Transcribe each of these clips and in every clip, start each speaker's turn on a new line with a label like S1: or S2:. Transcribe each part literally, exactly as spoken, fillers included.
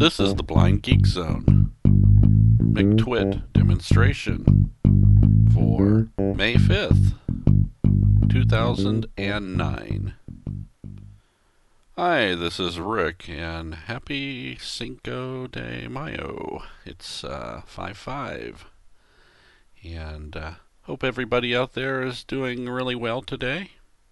S1: This is the Blind Geek Zone McTwit demonstration for May fifth, two thousand nine. Hi, this is Rick, and happy Cinco de Mayo. It's uh, five five, and uh, hope everybody out there is doing really well today.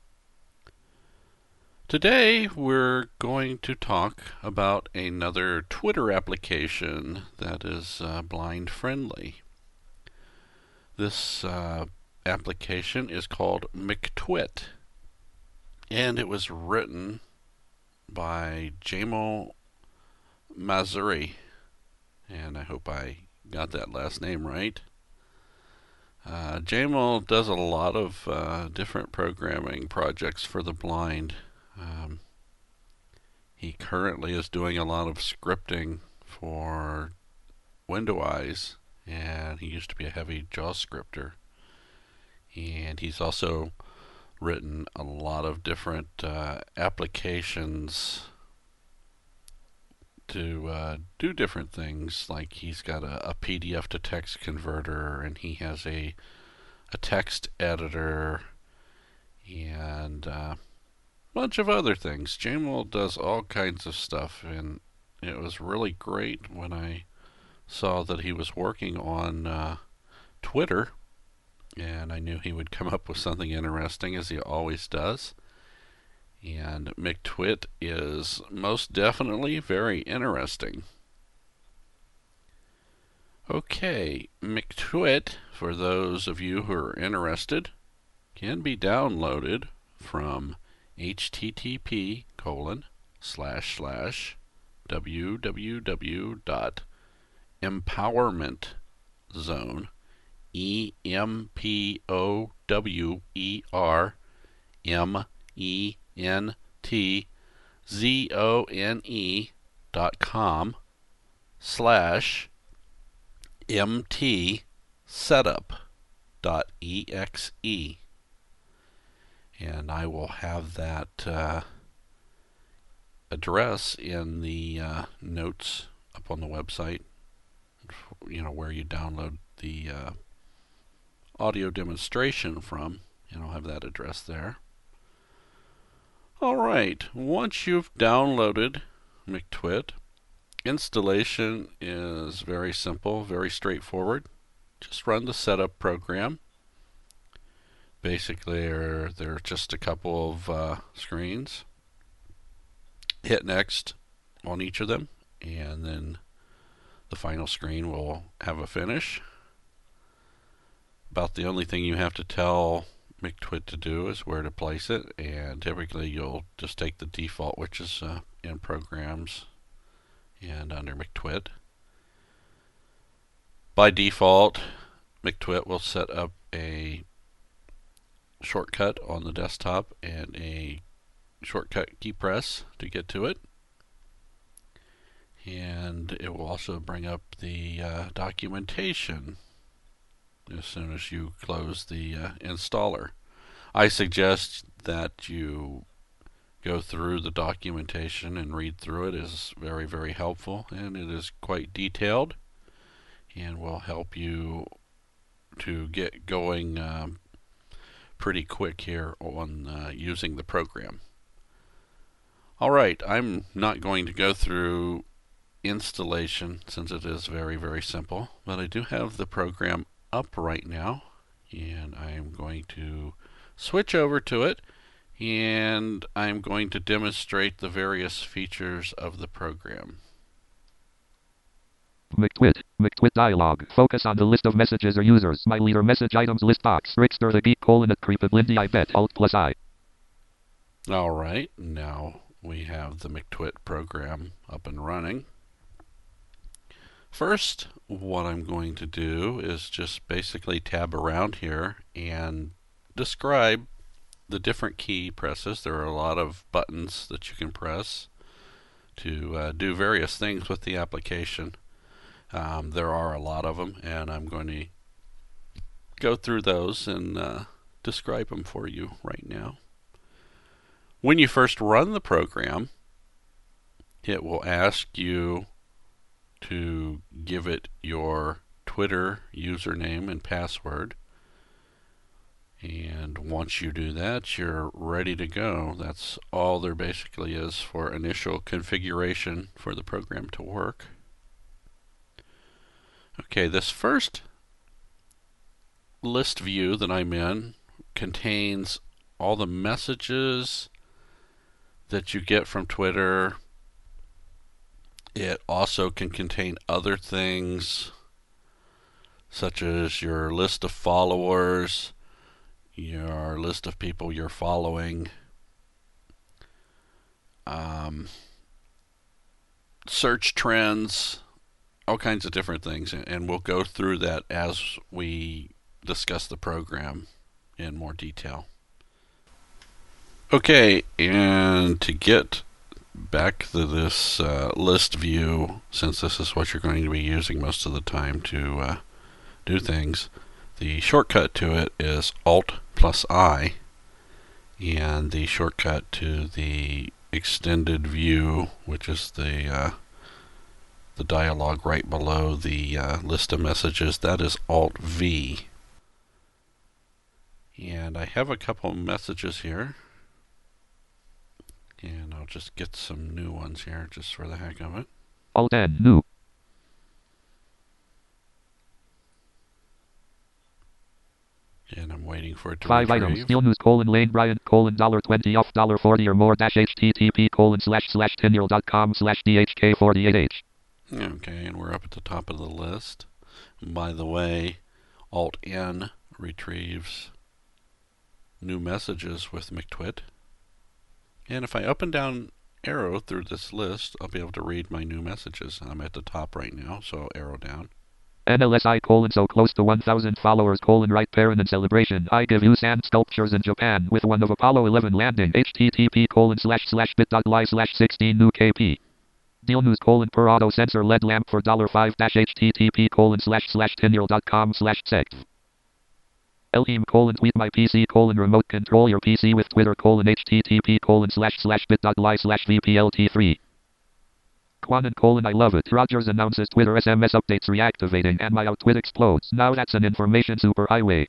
S1: Today we're going to talk about another Twitter application that is uh, blind friendly. This uh, application is called McTwit, and it was written by Jamal Mazuri, and I hope I got that last name right. Uh, Jamal does a lot of uh, different programming projects for the blind. Um, he currently is doing a lot of scripting for WindowEyes, and he used to be a heavy JavaScripter. And he's also written a lot of different uh, applications to uh, do different things. Like he's got a, a P D F to text converter, and he has a a text editor, and uh, bunch of other things. Jamal does all kinds of stuff, and it was really great when I saw that he was working on uh, Twitter, and I knew he would come up with something interesting, as he always does. And McTwit is most definitely very interesting. Okay, McTwit, for those of you who are interested, can be downloaded from http colon slash slash www dot empowerment zone e m p o w e r m e n t z o n e dot com slash mt setup dot exe. And I will have that uh, address in the uh, notes up on the website, you know, where you download the uh, audio demonstration from, and I'll have that address there. Alright, once you've downloaded McTwit, installation is very simple, very straightforward. Just run the setup program. Basically, there are just a couple of uh, screens. Hit next on each of them, and then the final screen will have a finish. About the only thing you have to tell McTwit to do is where to place it, and typically you'll just take the default, which is uh, in Programs and under McTwit. By default, McTwit will set up a shortcut on the desktop and a shortcut key press to get to it, and it will also bring up the uh, documentation as soon as you close the uh, installer. I suggest that you go through the documentation and read through it. It is very very helpful, and it is quite detailed and will help you to get going um, pretty quick here on uh, using the program. Alright, I'm not going to go through installation since it is very very simple, but I do have the program up right now, and I'm going to switch over to it, and I'm going to demonstrate the various features of the program.
S2: McTwit. McTwit dialog. Focus on the list of messages or users. My leader message items list box. Rickster the geek colon at creepablindy I bet. Alt plus I.
S1: Alright, now we have the McTwit program up and running. First, what I'm going to do is just basically tab around here and describe the different key presses. There are a lot of buttons that you can press to uh, do various things with the application. Um, there are a lot of them, and I'm going to go through those and uh, describe them for you right now. When you first run the program, it will ask you to give it your Twitter username and password. And once you do that, you're ready to go. That's all there basically is for initial configuration for the program to work. Okay, this first list view that I'm in contains all the messages that you get from Twitter. It also can contain other things such as your list of followers, your list of people you're following, um, search trends, all kinds of different things, and we'll go through that as we discuss the program in more detail. Okay, and to get back to this uh, list view, since this is what you're going to be using most of the time to uh, do things, the shortcut to it is Alt plus I, and the shortcut to the extended view, which is the uh, the dialog right below the uh, list of messages, that is Alt V. And I have a couple messages here, and I'll just get some new ones here just for the heck of it.
S2: Alt N, new.
S1: And I'm waiting for it to
S2: Five
S1: retrieve.
S2: items. Deal news colon Lane Bryant colon dollar twenty off dollar forty or more dash http colon slash slash tenure dot com slash dhk forty eight h.
S1: Okay, and we're up at the top of the list. By the way, Alt N retrieves new messages with McTwit. And if I up and down arrow through this list, I'll be able to read my new messages. I'm at the top right now, so arrow down.
S2: N L S I colon so close to one thousand followers colon right parent and celebration. I give you sand sculptures in Japan with one of Apollo eleven landing. http colon slash slash bit.ly slash 16 new kp. Deal news colon per auto sensor L E D lamp for dollar five dash http colon slash slash tenure dot com slash sect. Elheim colon tweet my P C colon remote control your P C with Twitter colon http colon slash slash bit.ly slash vplt3. Quanon colon I love it. Rogers announces Twitter S M S updates reactivating and my outwit explodes. Now that's an information superhighway.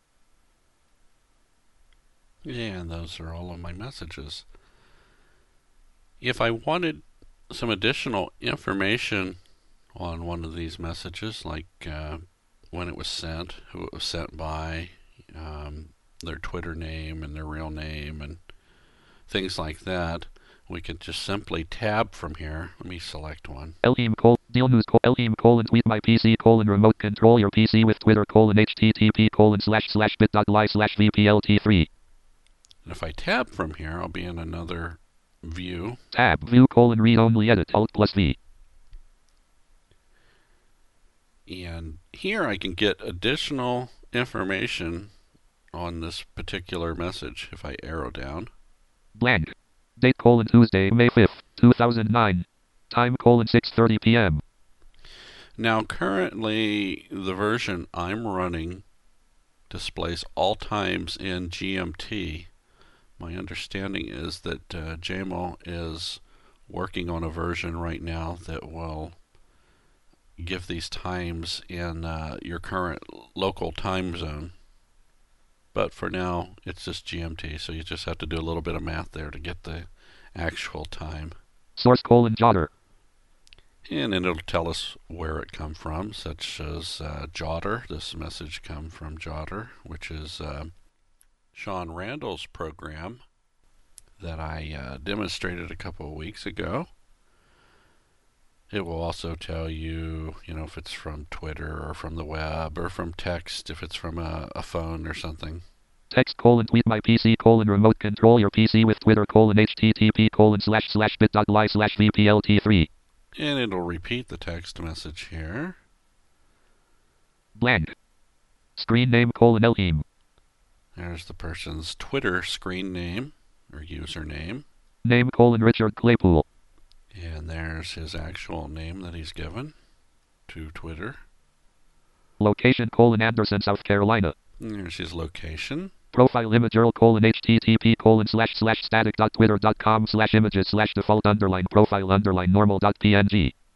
S1: Yeah, and those are all of my messages. If I wanted some additional information on one of these messages, like uh, when it was sent, who it was sent by, um, their Twitter name and their real name and things like that, we could just simply tab from here. Let me select one.
S2: Elheim colon deal news colon Elheim colon tweet my P C colon remote control your P C with Twitter colon http colon slash slash bit.ly slash vplt3.
S1: And if I tab from here, I'll be in another view.
S2: Tab view colon read only edit Alt plus V.
S1: And here I can get additional information on this particular message if I arrow down.
S2: Blank. Date colon Tuesday, May fifth, two thousand nine. Time colon six thirty p.m.
S1: Now currently the version I'm running displays all times in G M T. My understanding is that uh, J M O is working on a version right now that will give these times in uh, your current local time zone. But for now, it's just G M T, so you just have to do a little bit of math there to get the actual time.
S2: Source colon Jotter.
S1: And then it'll tell us where it come from, such as uh, Jotter. This message come from Jotter, which is uh, Sean Randall's program that I uh, demonstrated a couple of weeks ago. It will also tell you, you know, if it's from Twitter or from the web or from text, if it's from a, a phone or something.
S2: Text colon tweet my P C colon remote control your P C with Twitter colon http colon slash slash bit.ly slash vplt3.
S1: And it'll repeat the text message here.
S2: Blank. Screen name colon Elheim.
S1: There's the person's Twitter screen name or username.
S2: Name colon Richard Claypool.
S1: And there's his actual name that he's given to Twitter.
S2: Location colon Anderson, South Carolina.
S1: And there's his location.
S2: Profile image URL colon http colon slash slash static dot twitter dot com slash images slash default underline profile underline normal dot png.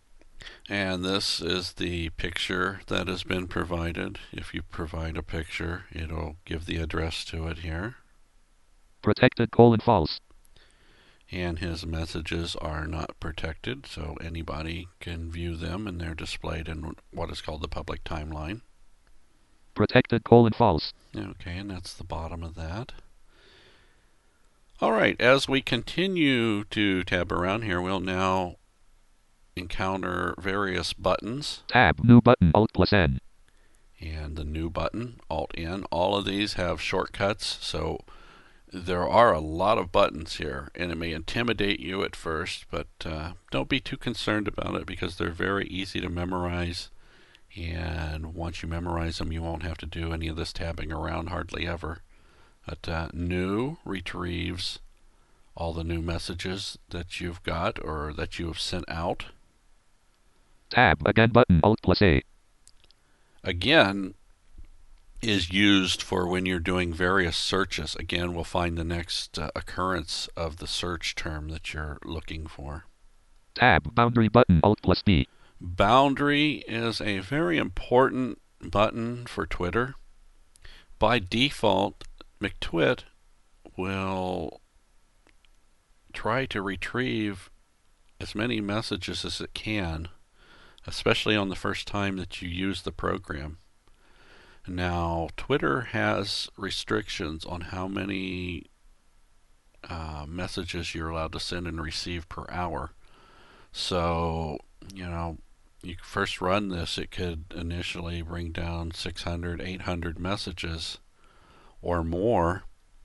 S1: And this is the picture that has been provided. If you provide a picture, it'll give the address to it here.
S2: Protected colon false.
S1: And his messages are not protected, so anybody can view them, and they're displayed in what is called the public timeline.
S2: Protected colon false.
S1: Okay, and that's the bottom of that. All right, as we continue to tab around here, we'll now encounter various buttons.
S2: Tab, new button, Alt plus N.
S1: And the new button, Alt N. All of these have shortcuts, so there are a lot of buttons here, and it may intimidate you at first, but uh, don't be too concerned about it because they're very easy to memorize. And once you memorize them, you won't have to do any of this tabbing around hardly ever. But uh, new retrieves all the new messages that you've got or that you have sent out.
S2: Tab, again button, Alt plus A.
S1: Again is used for when you're doing various searches. Again, we'll find the next uh, occurrence of the search term that you're looking for.
S2: Tab, boundary button, Alt plus B.
S1: Boundary is a very important button for Twitter. By default, McTwit will try to retrieve as many messages as it can, especially on the first time that you use the program. Now, Twitter has restrictions on how many uh, messages you're allowed to send and receive per hour. So, you know, you first run this, it could initially bring down six hundred, eight hundred messages or more,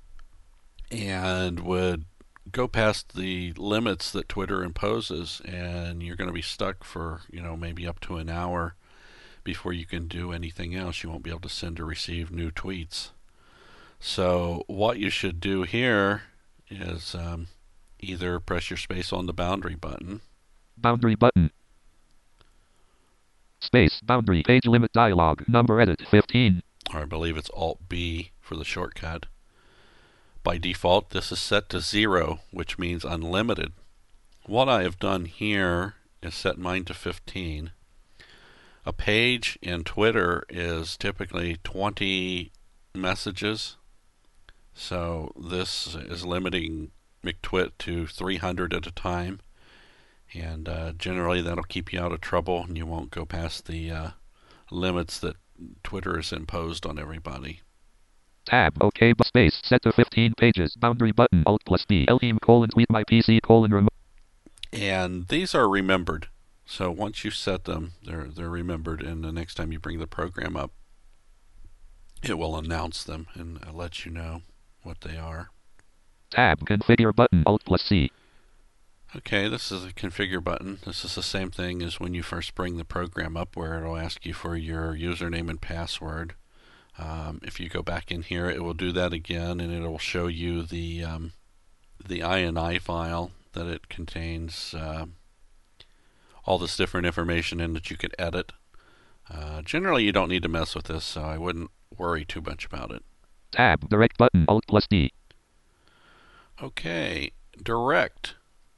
S1: and would go past the limits that Twitter imposes, and you're going to be stuck for, you know, maybe up to an hour before you can do anything else. You won't be able to send or receive new tweets. So what you should do here is um, either press your space on the boundary button.
S2: Boundary button. Space, boundary, page limit dialog, number edit, fifteen.
S1: Or I believe it's Alt B for the shortcut. By default, this is set to zero, which means unlimited. What I have done here is set mine to fifteen. A page in Twitter is typically twenty messages, so this is limiting McTwit to three hundred at a time, and uh, generally that'll keep you out of trouble and you won't go past the uh, limits that Twitter has imposed on everybody.
S2: Tab, OK, but space, set to fifteen pages, boundary button, Alt plus B, lm colon tweet my P C colon remote.
S1: And these are remembered. So once you set them, they're they're remembered, and the next time you bring the program up, it will announce them and let you know what they are.
S2: Tab, configure button, Alt plus C.
S1: Okay, this is a configure button. This is the same thing as when you first bring the program up, where it'll ask you for your username and password. Um, if you go back in here, it will do that again, and it will show you the um, the I N I file that it contains. Uh, all this different information in that you could edit. Uh, generally, you don't need to mess with this, so I wouldn't worry too much about it.
S2: Tab, direct button, Alt plus D.
S1: Okay, direct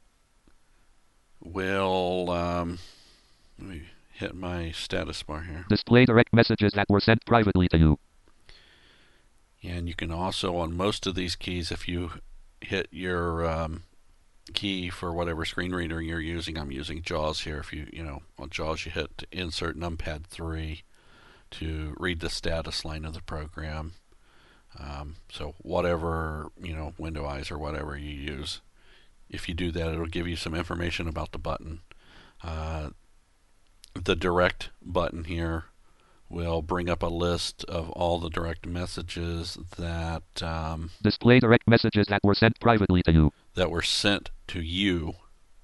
S1: will, um, let me hit my status bar here.
S2: Display direct messages that were sent privately to you.
S1: And you can also, on most of these keys, if you hit your um, key for whatever screen reader you're using, I'm using JAWS here. If you, you know, on JAWS you hit to insert numpad three to read the status line of the program. Um, so whatever, you know, Window Eyes or whatever you use, if you do that, it'll give you some information about the button. Uh, the direct button here will bring up a list of all the direct messages that um,
S2: display direct messages that were sent privately to you.
S1: That were sent to you.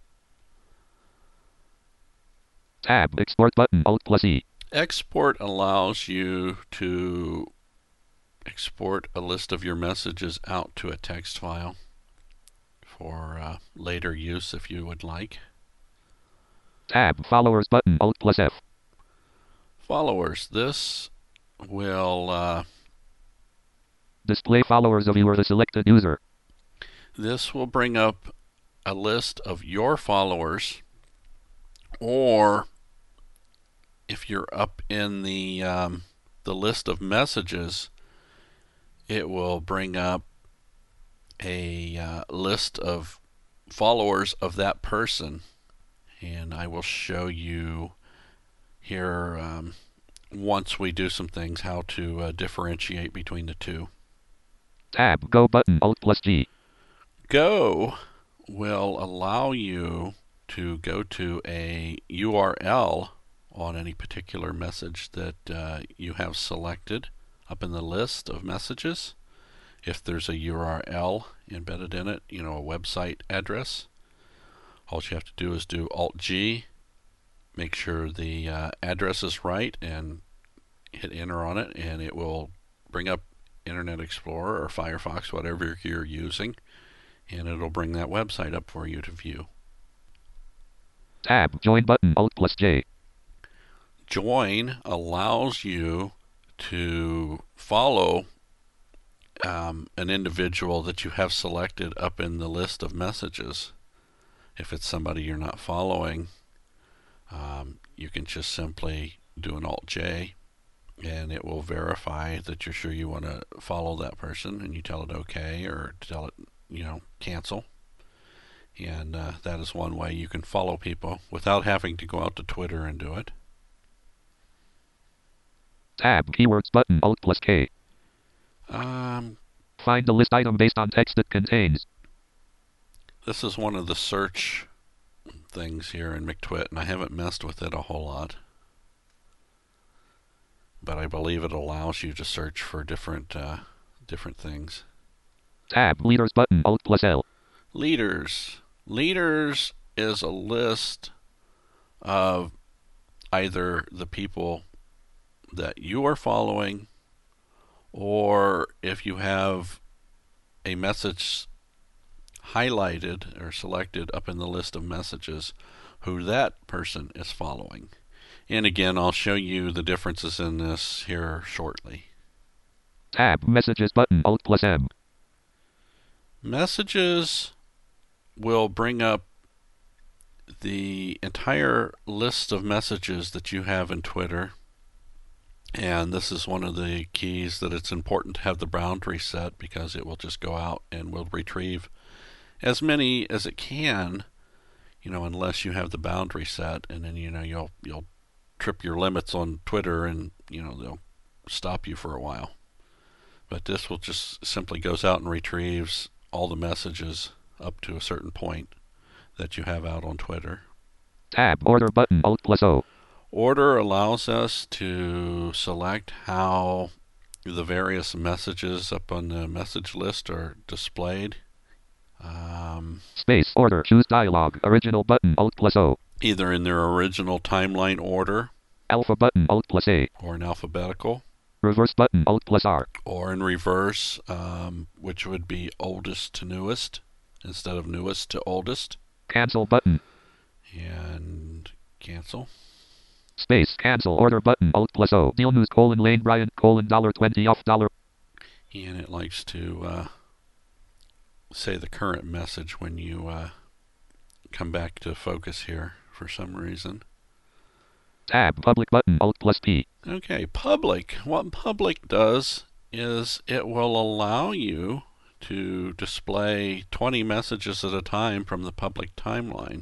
S2: Tab, export button, Alt plus E.
S1: Export allows you to export a list of your messages out to a text file for uh, later use if you would like.
S2: Tab, followers button, Alt plus F.
S1: Followers. This will uh,
S2: display followers of you or the selected user.
S1: This will bring up a list of your followers, or if you're up in the um, the list of messages, it will bring up a uh, list of followers of that person, and I will show you here um, once we do some things how to uh, differentiate between the two.
S2: Tab, Go button, Alt plus G.
S1: Go will allow you to go to a U R L on any particular message that uh, you have selected up in the list of messages. If there's a U R L embedded in it, you know, a website address, all you have to do is do Alt G, make sure the uh, address is right, and hit enter on it, and it will bring up Internet Explorer or Firefox, whatever you're using, and it'll bring that website up for you to view.
S2: Tab, Join button, Alt plus J.
S1: Join allows you to follow um, an individual that you have selected up in the list of messages. If it's somebody you're not following, um, you can just simply do an Alt J, and it will verify that you're sure you want to follow that person, and you tell it OK or tell it, you know, cancel. And uh, that is one way you can follow people without having to go out to Twitter and do it.
S2: Tab, Keywords button, Alt plus K.
S1: Um,
S2: Find the list item based on text it contains.
S1: this is one of the search things here in McTwit, and I haven't messed with it a whole lot. But I believe it allows you to search for different uh, different things.
S2: Tab, Leaders button, Alt plus L.
S1: Leaders. Leaders is a list of either the people that you are following, or if you have a message highlighted or selected up in the list of messages, who that person is following. And again, I'll show you the differences in this here shortly.
S2: Tab, Messages button, Alt plus M.
S1: Messages will bring up the entire list of messages that you have in Twitter. And this is one of the keys that it's important to have the boundary set, because it will just go out and will retrieve as many as it can, you know, unless you have the boundary set, and then, you know, you'll you'll trip your limits on Twitter, and, you know, they'll stop you for a while. But this will just simply goes out and retrieves all the messages up to a certain point that you have out on Twitter.
S2: Tab, Order button, Alt plus O.
S1: Order allows us to select how the various messages up on the message list are displayed. Um,
S2: Space, Order, Choose Dialog, Original button, Alt plus O.
S1: either in their original timeline order,
S2: Alpha button, Alt plus A.
S1: or in alphabetical,
S2: Reverse button, Alt plus R.
S1: or in reverse, um, which would be oldest to newest instead of newest to oldest.
S2: Cancel button.
S1: And cancel.
S2: Space, Cancel, Order button, Alt plus O. Deal News, colon, Lane Bryant, colon, dollar twenty off, dollar.
S1: And it likes to uh, say the current message when you uh, come back to focus here for some reason.
S2: Tab, Public button, Alt plus P.
S1: Okay, public. What public does is it will allow you to display twenty messages at a time from the public timeline.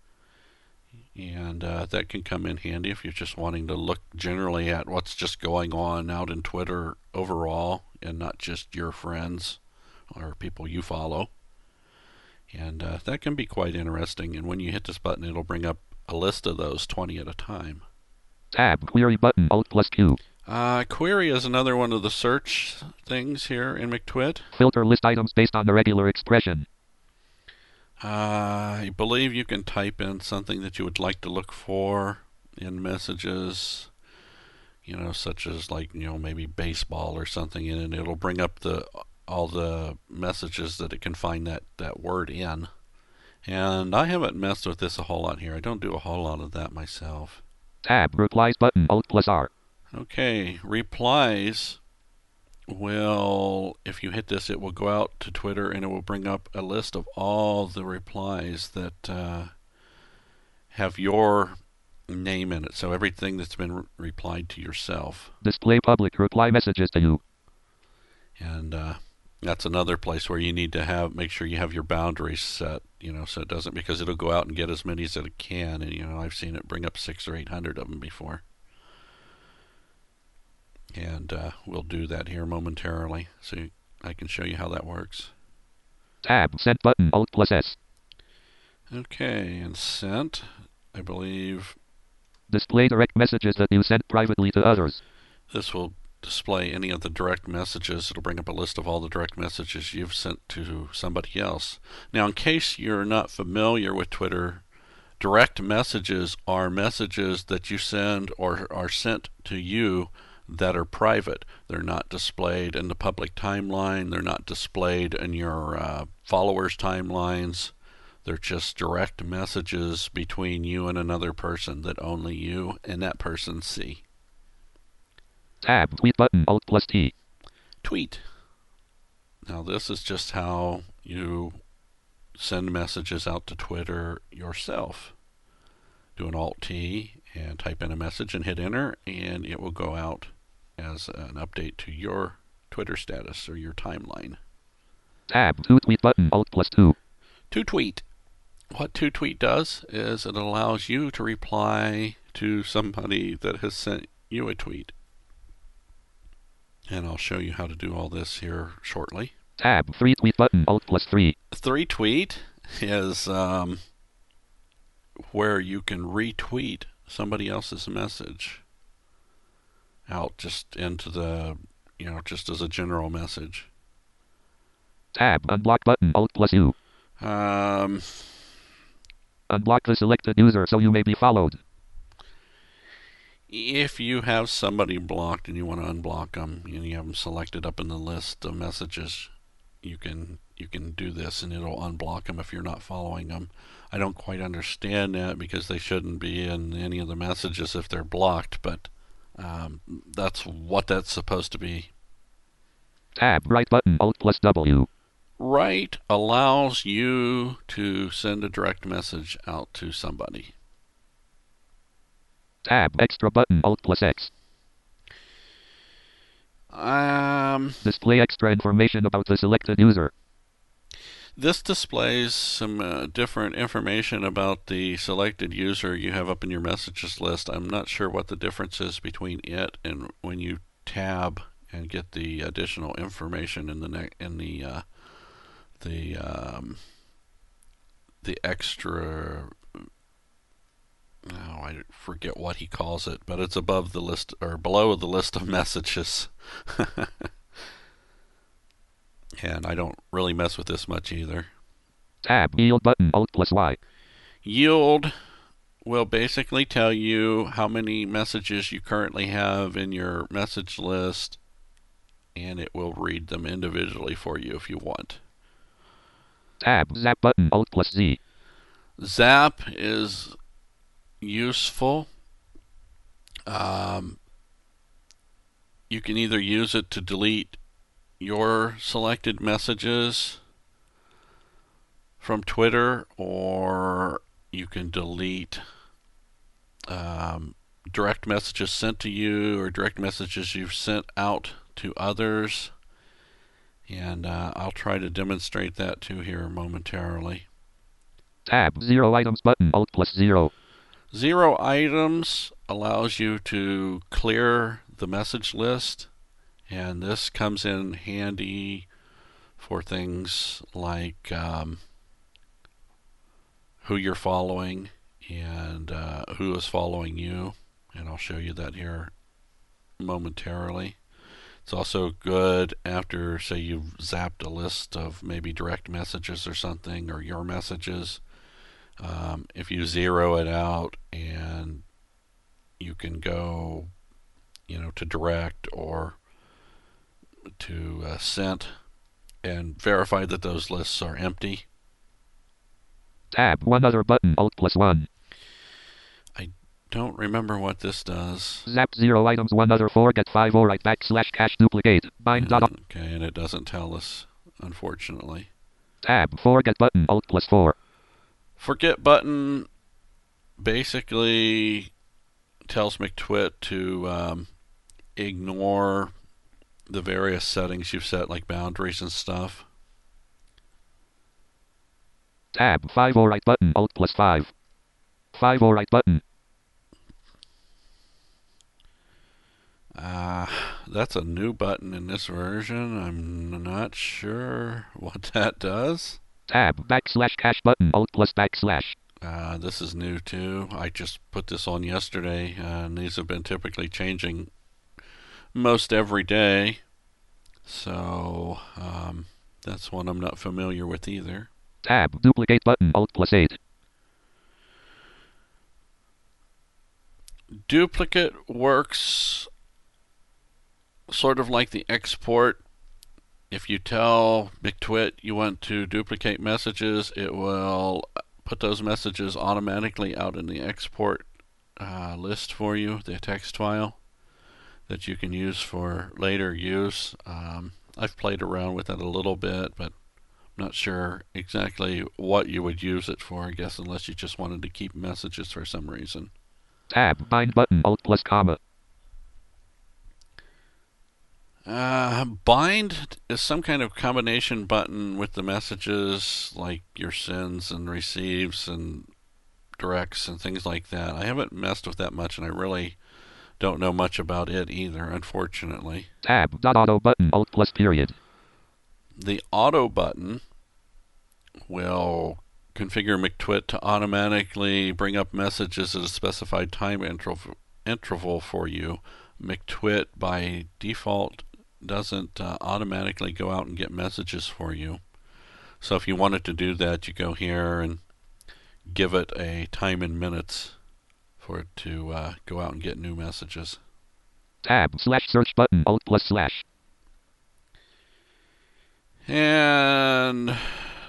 S1: And uh, that can come in handy if you're just wanting to look generally at what's just going on out in Twitter overall, and not just your friends or people you follow. And uh, that can be quite interesting. And when you hit this button, it'll bring up a list of those twenty at a time.
S2: Tab, Query button, Alt plus Q.
S1: Uh, query is another one of the search things here in McTwit.
S2: Filter list items based on the regular expression.
S1: Uh, I believe you can type in something that you would like to look for in messages, you know, such as like, you know, maybe baseball or something, and it'll bring up the all the messages that it can find that, that word in. And I haven't messed with this a whole lot here. I don't do a whole lot of that myself.
S2: Tab, Replies button, Alt plus R.
S1: Okay, replies will, if you hit this, it will go out to Twitter and it will bring up a list of all the replies that uh, have your name in it. So everything that's been re- replied to yourself.
S2: Display public reply messages to you.
S1: And uh, that's another place where you need to have make sure you have your boundaries set, you know, so it doesn't, because it'll go out and get as many as it can, and you know I've seen it bring up six or eight hundred of them before. And uh, we'll do that here momentarily, so I can show you how that works.
S2: Tab sent button Alt plus S.
S1: Okay, and sent, I believe.
S2: Display direct messages that you sent privately to others.
S1: This will display any of the direct messages. It'll bring up a list of all the direct messages you've sent to somebody else. Now, in case you're not familiar with Twitter, direct messages are messages that you send or are sent to you that are private. They're not displayed in the public timeline. They're not displayed in your uh, followers' timelines. They're just direct messages between you and another person that only you and that person see.
S2: Tab tweet button Alt plus T.
S1: Tweet. Now this is just how you send messages out to Twitter yourself. Do an Alt T and type in a message and hit enter, and it will go out as an update to your Twitter status or your timeline.
S2: Tab to tweet button Alt plus two.
S1: To tweet. What to tweet does is it allows you to reply to somebody that has sent you a tweet. And I'll show you how to do all this here shortly.
S2: Tab three tweet button Alt plus three.
S1: Three tweet is um, where you can retweet somebody else's message out just into the, you know, just as a general message.
S2: Tab unblock button Alt plus U.
S1: Um,
S2: Unblock the selected user so you may be followed.
S1: If you have somebody blocked and you want to unblock them, and you have them selected up in the list of messages, you can you can do this, and it'll unblock them if you're not following them. I don't quite understand that, because they shouldn't be in any of the messages if they're blocked, but um, that's what that's supposed to be.
S2: Tab right button Alt plus W.
S1: Right allows you to send a direct message out to somebody.
S2: Tab extra button Alt plus X.
S1: Um,
S2: Display extra information about the selected user.
S1: This displays some uh, different information about the selected user you have up in your messages list. I'm not sure what the difference is between it and when you tab and get the additional information in the ne- in the uh, the um, the extra. Oh, I forget what he calls it, but it's above the list or below the list of messages. And I don't really mess with this much either.
S2: Tab yield button Alt plus Y.
S1: Yield will basically tell you how many messages you currently have in your message list, and it will read them individually for you if you want.
S2: Tab zap button Alt plus Z.
S1: Zap is useful. Um, you can either use it to delete your selected messages from Twitter, or you can delete um, direct messages sent to you or direct messages you've sent out to others. And uh, I'll try to demonstrate that too here momentarily.
S2: Tab zero items button Alt plus zero.
S1: Zero items allows you to clear the message list, and this comes in handy for things like um, who you're following and uh, who is following you, and I'll show you that here momentarily. It's also good after, say, you've zapped a list of maybe direct messages or something, or your messages. Um, if you zero it out, and you can go, you know, to direct or to uh, sent and verify that those lists are empty.
S2: Tab one other button Alt plus one.
S1: I don't remember what this does.
S2: Zap zero items one other forget five or right backslash cache duplicate. Bind dot.
S1: Okay, and it doesn't tell us, unfortunately.
S2: Tab forget button Alt plus four.
S1: Forget button basically tells McTwit to um, ignore the various settings you've set, like boundaries and stuff.
S2: Tab five or right button. Alt plus five. five or right button.
S1: Uh, that's a new button in this version. I'm not sure what that does.
S2: Tab backslash cache button. Alt plus backslash.
S1: Uh, this is new too. I just put this on yesterday, uh, and these have been typically changing most every day. So um, that's one I'm not familiar with either.
S2: Tab duplicate button. Alt plus eight.
S1: Duplicate works sort of like the export. If you tell McTwit you want to duplicate messages, it will put those messages automatically out in the export uh, list for you, the text file that you can use for later use. Um, I've played around with it a little bit, but I'm not sure exactly what you would use it for, I guess, unless you just wanted to keep messages for some reason.
S2: Tab bind button. Alt plus comma.
S1: Uh, bind is some kind of combination button with the messages, like your sends and receives and directs and things like that. I haven't messed with that much, and I really don't know much about it either, unfortunately.
S2: Tab dot auto button. Alt plus period.
S1: The auto button will configure McTwit to automatically bring up messages at a specified time interval interval for you. McTwit by default doesn't uh, automatically go out and get messages for you. So if you wanted to do that, you go here and give it a time in minutes for it to uh, go out and get new messages.
S2: Tab slash search button. Alt plus slash.
S1: And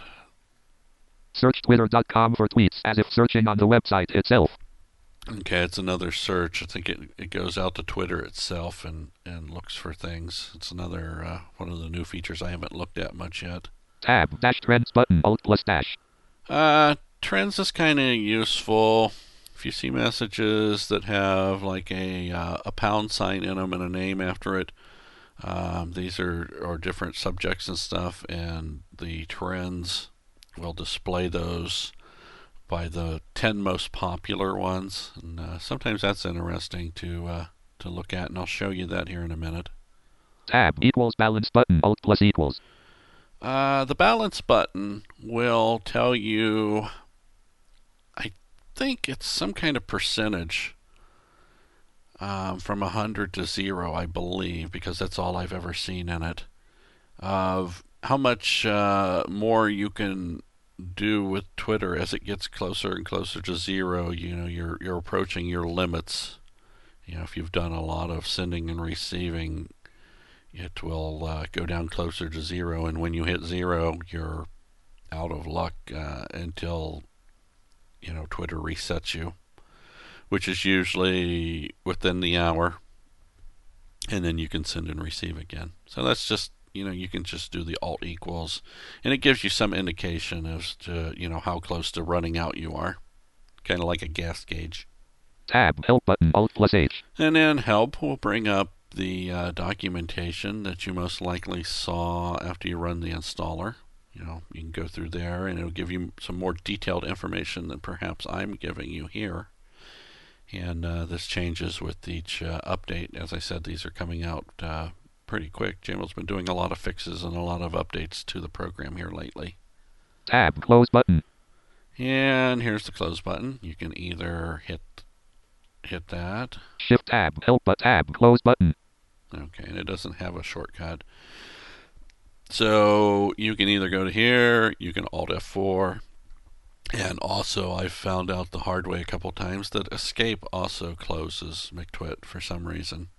S2: Search twitter dot com for tweets as if searching on the website itself.
S1: okay, it's another search. I think it, it goes out to Twitter itself and, and looks for things. It's another uh, one of the new features I haven't looked at much yet.
S2: Tab dash trends button. Alt plus dash.
S1: Uh, trends is kind of useful. If you see messages that have like a uh, a pound sign in them and a name after it, um, these are, are different subjects and stuff, and the trends will display those by the ten most popular ones, and uh, sometimes that's interesting to uh, to look at, and I'll show you that here in a minute.
S2: Tab equals balance button. Alt plus equals.
S1: Uh, the balance button will tell you, I think it's some kind of percentage um, from one hundred to zero, I believe, because that's all I've ever seen in it, of how much uh, more you can do with Twitter as it gets closer and closer to zero. You know, you're you're approaching your limits. You know, if you've done a lot of sending and receiving, it will uh, go down closer to zero, and when you hit zero, you're out of luck uh, until, you know, Twitter resets you, which is usually within the hour, and then you can send and receive again. So that's just, you know, you can just do the alt equals, and it gives you some indication as to, you know, how close to running out you are, kind of like a gas gauge.
S2: Tab help button. Alt plus H.
S1: And then help will bring up the uh, documentation that you most likely saw after you run the installer. You know, you can go through there and it'll give you some more detailed information than perhaps I'm giving you here. And uh, this changes with each uh, update. As I said, these are coming out uh, pretty quick. Jamal's been doing a lot of fixes and a lot of updates to the program here lately.
S2: Tab close button.
S1: And here's the close button. You can either hit hit that.
S2: Shift tab help but tab close button.
S1: Okay, and it doesn't have a shortcut. So you can either go to here, you can Alt F four, and also I've found out the hard way a couple times that Escape also closes McTwit for some reason.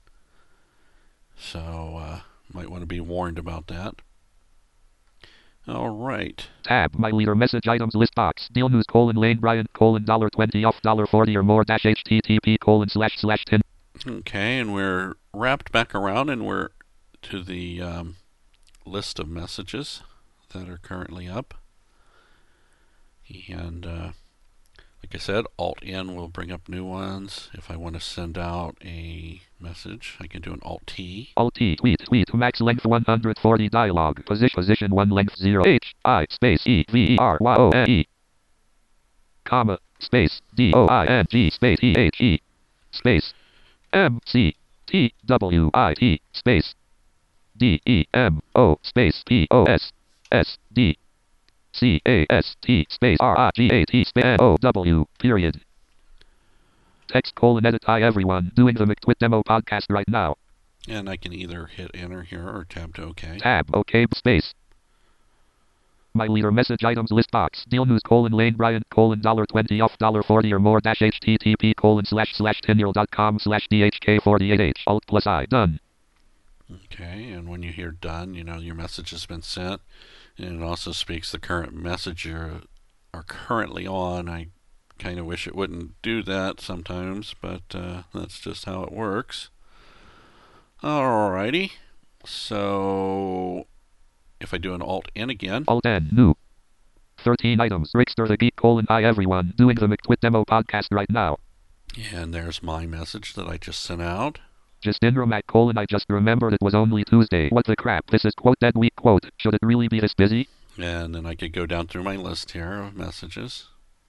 S1: So uh, might want to be warned about that. All right.
S2: Tab my leader message items list box. Deal news colon Lane Bryant colon dollar twenty off dollar forty or more dash http colon slash slash ten.
S1: Okay, and we're wrapped back around and we're to the um, list of messages that are currently up. And uh, Like I said, Alt-N will bring up new ones. If I want to send out a message, I can do an Alt-T.
S2: Alt-T, tweet, tweet, max length one hundred forty, dialog, position, position one, length zero, H, I, space, E, V, E, R, Y, O, N, E, comma, space, D, O, I, N, G, space, E, H, E, space, M, C, T, W, I, T, space, D, E, M, O, space, P, O, S, S, D, C, A, S, T, space, R, I, G, A, T, space, N, O, W, period. Text colon edit. Hi everyone, doing the McTwit demo podcast right now.
S1: And I can either hit enter here or tab to OK.
S2: Tab, OK, space. My leader message items list box. Deal news colon Lane Bryant colon dollar twenty off dollar forty or more dash http colon slash slash tenure dot com slash dhk forty eight h alt plus I. Done.
S1: Okay, and when you hear done, you know your message has been sent. And it also speaks the current message you are currently on. I kind of wish it wouldn't do that sometimes, but uh, that's just how it works. Alrighty, so if I do an Alt-N again.
S2: Alt-N, new. thirteen items. Rickster the Geek colon hi everyone, doing the McTwit demo podcast right now.
S1: And there's my message that I just sent out.
S2: Just in Romac colon I just remembered it was only Tuesday. What the crap? This is quote dead week quote. Should it really be this busy?
S1: And then I could go down through my list here of messages.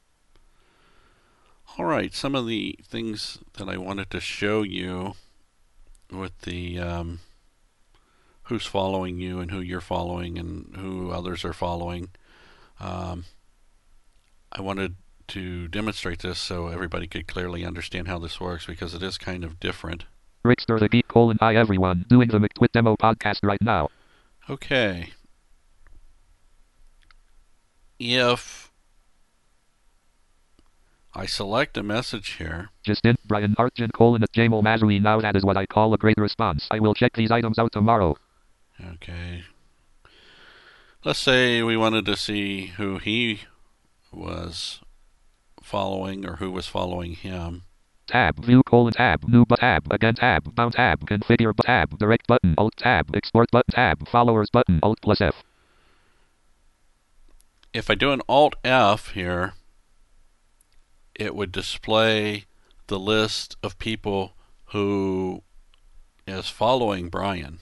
S1: Alright, some of the things that I wanted to show you with the um, who's following you and who you're following and who others are following. Um, I wanted to demonstrate this so everybody could clearly understand how this works because it is kind of different.
S2: Rickster the Geek colon hi everyone, doing the McTwit demo podcast right now.
S1: Okay. If I select a message here.
S2: Just in, Brian Artgen colon at Jamal Mazrui. Now that is what I call a great response. I will check these items out tomorrow.
S1: Okay. Let's say we wanted to see who he was following or who was following him.
S2: Tab, view colon tab, new but tab, again tab, bound tab, configure but tab, direct button, alt tab, export button tab, followers button, alt plus F.
S1: If I do an Alt F here, it would display the list of people who is following Brian.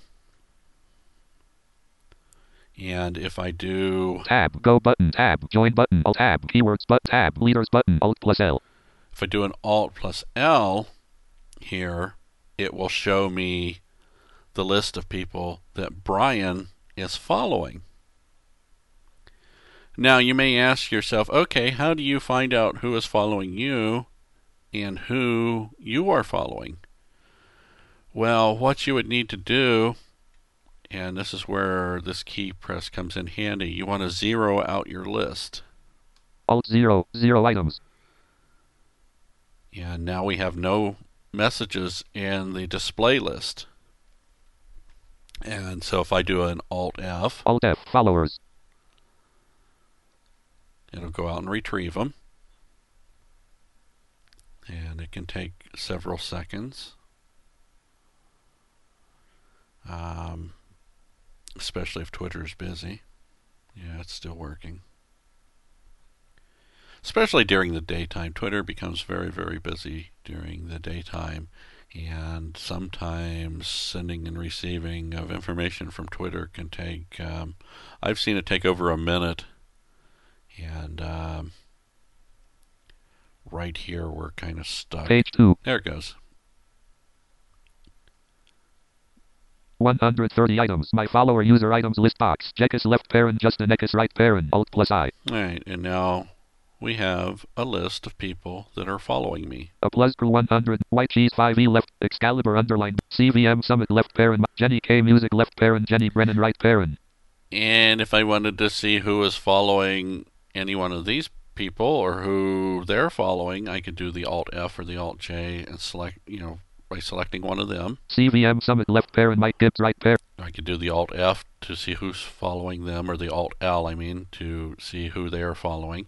S1: And if I do
S2: tab, go button, tab, join button, alt tab, keywords but tab, leaders button, alt plus L.
S1: If I do an Alt plus L here, it will show me the list of people that Brian is following. Now you may ask yourself, okay, how do you find out who is following you and who you are following? Well, what you would need to do, and this is where this key press comes in handy, you want to zero out your list.
S2: Alt zero, zero items.
S1: And now we have no messages in the display list. And so if I do an Alt F,
S2: Alt F, followers.
S1: It'll go out and retrieve them. And it can take several seconds. Um, especially if Twitter is busy. Yeah, it's still working. Especially during the daytime. Twitter becomes very, very busy during the daytime. And sometimes sending and receiving of information from Twitter can take, um, I've seen it take over a minute. And um, right here we're kind of stuck.
S2: Page two.
S1: There it goes.
S2: one hundred thirty items. My follower user items list box. Jekis left parent, Justin Ekis right parent, alt plus I.
S1: Alright, and now we have a list of people that are following me.
S2: A plus per one hundred, White Cheese five E left, Excalibur underlined, C V M Summit left parent, Jenny K Music left parent, Jenny Brennan right parent.
S1: And if I wanted to see who is following any one of these people or who they're following, I could do the Alt F or the Alt J and select, you know, by selecting one of them.
S2: C V M Summit left parent, Mike Gibbs right parent.
S1: I could do the Alt F to see who's following them, or the Alt L, I mean, to see who they are following.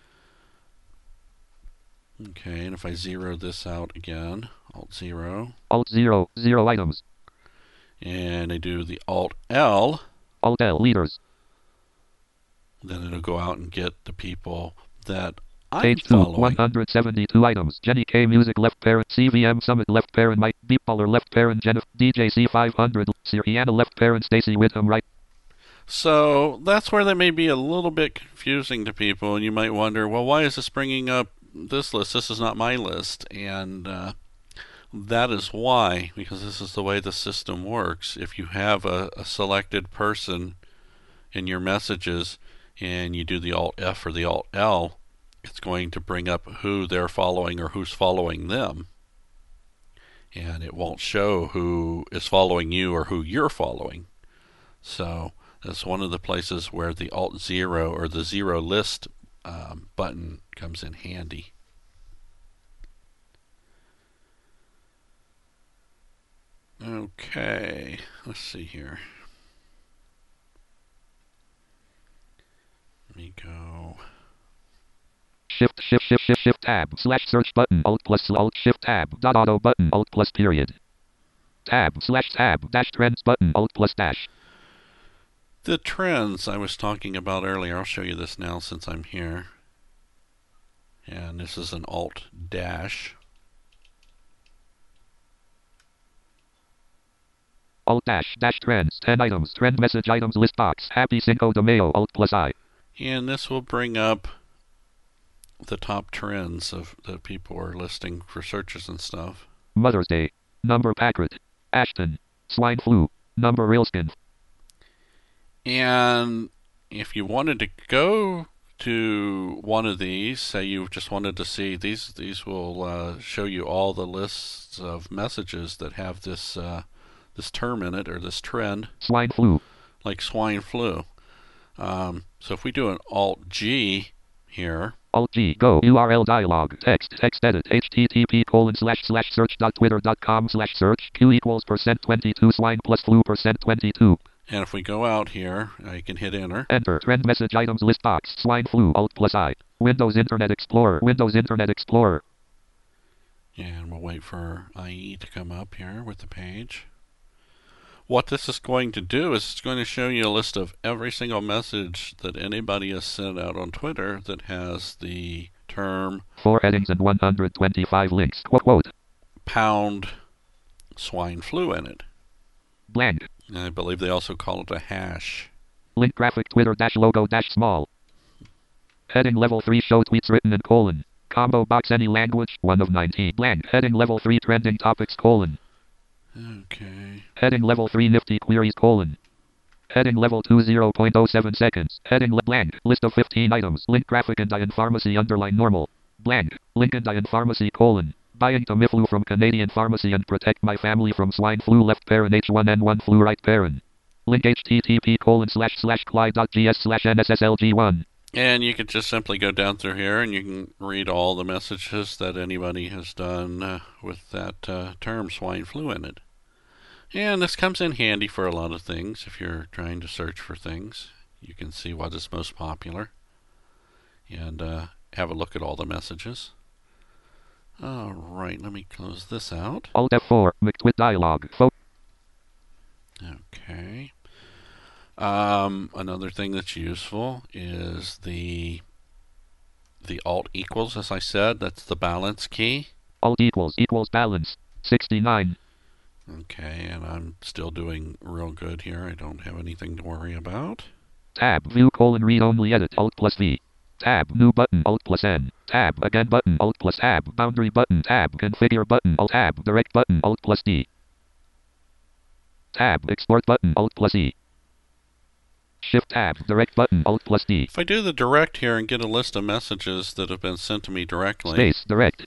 S1: Okay, and if I zero this out again, Alt zero.
S2: Alt zero, zero items.
S1: And I do the Alt L.
S2: Alt L, leaders.
S1: Then it'll go out and get the people that I'm
S2: Page two,
S1: following.
S2: one hundred seventy-two items. Jenny K Music left parent. C V M Summit left parent. Mike Beepaller left parent. Jennifer D J C five hundred. Siriana left parent. Stacy Whitham right.
S1: So that's where that may be a little bit confusing to people, and you might wonder, well, why is this bringing up this list? This is not my list. And uh, that is why, because this is the way the system works. If you have a, a selected person in your messages and you do the Alt F or the Alt L, it's going to bring up who they're following or who's following them. And it won't show who is following you or who you're following. So that's one of the places where the Alt zero or the zero list um, button comes in handy. Okay, let's see here. Let me go.
S2: Shift, shift, shift, shift, shift, tab, slash search button, alt plus alt, shift tab, dot auto button, alt plus period. Tab, slash tab, dash trends button, alt plus dash.
S1: The trends I was talking about earlier, I'll show you this now since I'm here. And this is an alt dash.
S2: Alt dash, dash trends, ten items, trend message items list box, Happy Cinco de Mayo, alt plus I.
S1: And this will bring up the top trends of that people are listing for searches and stuff.
S2: Mother's Day, number Packard, Ashton, swine flu, number Railskin.
S1: And if you wanted to go to one of these, say you just wanted to see these, these will uh, show you all the lists of messages that have this uh, this term in it or this trend.
S2: Swine flu.
S1: Like swine flu. Um, so if we do an Alt G here.
S2: Alt G, go, U R L dialog, text, text edit, http colon slash slash search dot twitter dot com slash search, Q equals percent twenty-two swine plus flu percent twenty-two.
S1: And if we go out here, I can hit enter.
S2: Enter, trend message items list box, swine flu, alt plus I, Windows Internet Explorer, Windows Internet Explorer.
S1: And we'll wait for I E to come up here with the page. What this is going to do is it's going to show you a list of every single message that anybody has sent out on Twitter that has the term
S2: four headings and one hundred twenty-five links, quote, quote,
S1: pound swine flu in it.
S2: Blank.
S1: And I believe they also call it a hash.
S2: Link graphic Twitter dash logo dash small. Heading level three show tweets written in colon. Combo box any language, one of nineteen. Blank. Heading level three trending topics colon.
S1: Okay.
S2: Heading level three nifty queries colon. Heading level two zero point zero seven seconds. Heading le- blank. List of fifteen items. Link graphic and Dian Pharmacy underline normal. Blank. Link and Dian Pharmacy colon. Buying Tamiflu from Canadian Pharmacy and protect my family from swine flu left parent H one N one flu right parent. Link http colon slash slash clyde.gs slash nsslg1.
S1: And you can just simply go down through here and you can read all the messages that anybody has done uh, with that uh, term swine flu in it. And this comes in handy for a lot of things. If you're trying to search for things, you can see what is most popular and uh, have a look at all the messages. All right, let me close this out.
S2: Alt F four, McTwit dialog. Fo-
S1: okay. Um, another thing that's useful is the the Alt equals, as I said, that's the balance key.
S2: Alt equals equals balance, sixty-nine.
S1: Okay, and I'm still doing real good here. I don't have anything to worry about.
S2: Tab, view colon read only edit, Alt plus V. Tab, new button, Alt plus N. Tab, again button, Alt plus Tab. Boundary button, Tab, configure button, Alt Tab. Direct button, Alt plus D. Tab, export button, Alt plus E. Shift tab, direct button, Alt plus D.
S1: If I do the direct here and get a list of messages that have been sent to me directly.
S2: Space, direct.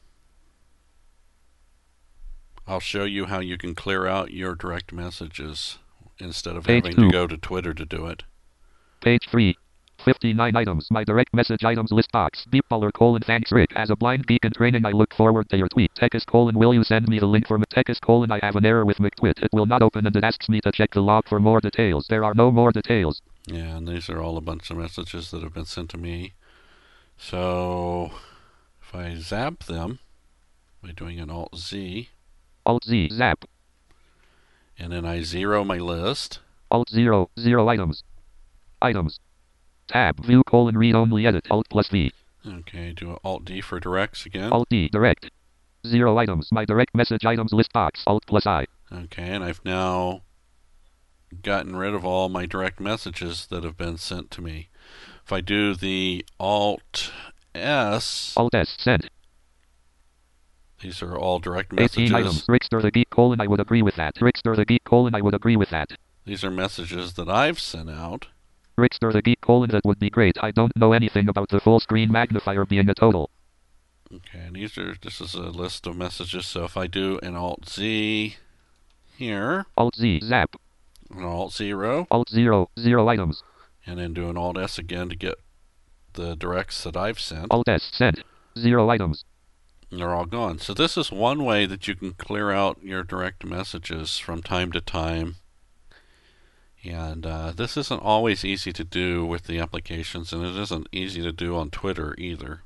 S1: I'll show you how you can clear out your direct messages instead of
S2: Page
S1: having
S2: two.
S1: to go to Twitter to do it.
S2: Page three. fifty-nine items. My direct message items list box. Beepaller colon thanks Rick. As a blind geek in training, I look forward to your tweet. Tekis colon will you send me the link for Tekis colon I have an error with McTwit. It will not open and it asks me to check the log for more details. There are no more details.
S1: Yeah, and these are all a bunch of messages that have been sent to me. So if I zap them by doing an Alt Z.
S2: Alt Z, zap.
S1: And then I zero my list.
S2: Alt zero, zero items. Items. Tab, view colon read only edit, Alt plus V.
S1: Okay, do an Alt D for directs again.
S2: Alt D, direct. Zero items. My direct message items list box. Alt plus I.
S1: Okay, and I've now gotten rid of all my direct messages that have been sent to me. If I do the Alt S,
S2: Alt S, send.
S1: these are all direct messages.
S2: eighteen items. Rickster the Geek colon, I would agree with that. Rickster the Geek colon, I would agree with that.
S1: These are messages that I've sent out.
S2: Rickster the Geek colon, that would be great. I don't know anything about the full screen magnifier being a total.
S1: Okay, and these are, this is a list of messages. So if I do an Alt Z here,
S2: Alt Z, zap.
S1: an Alt zero,
S2: Alt zero, zero items.
S1: and then do an Alt S again to get the directs that I've sent.
S2: Alt S, send. Zero items.
S1: And they're all gone. So this is one way that you can clear out your direct messages from time to time. And uh, this isn't always easy to do with the applications, and it isn't easy to do on Twitter either.